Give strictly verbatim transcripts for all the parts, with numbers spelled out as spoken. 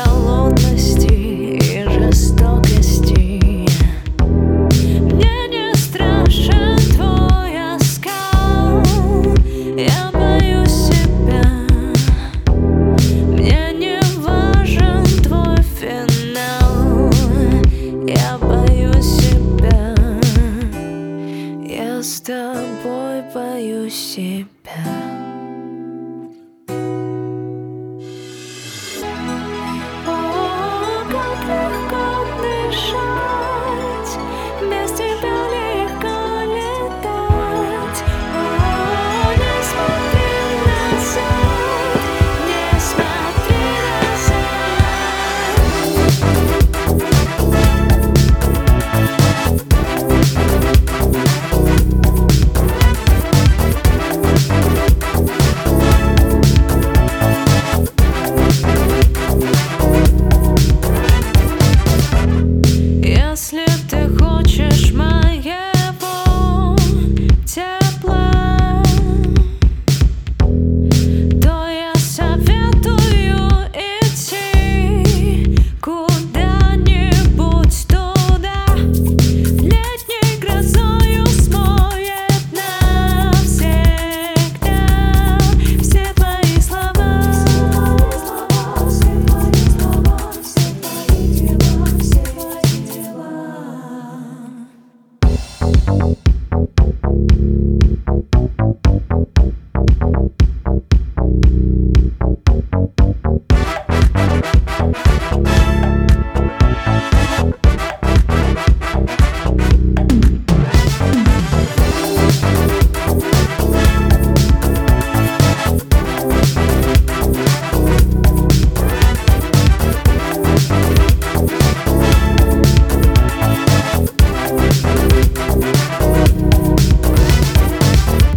холодности и жестокости. Мне не страшен твой оскал, я боюсь себя. Мне не важен твой финал, я боюсь себя. Я с тобой боюсь себя. Если ты хочешь моего тепла, то я советую идти куда-нибудь туда. Летней грозою смоет навсегда все твои слова, все твои слова, все твои дела, все твои дела.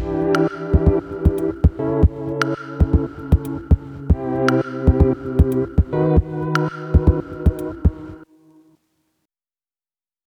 Thank you.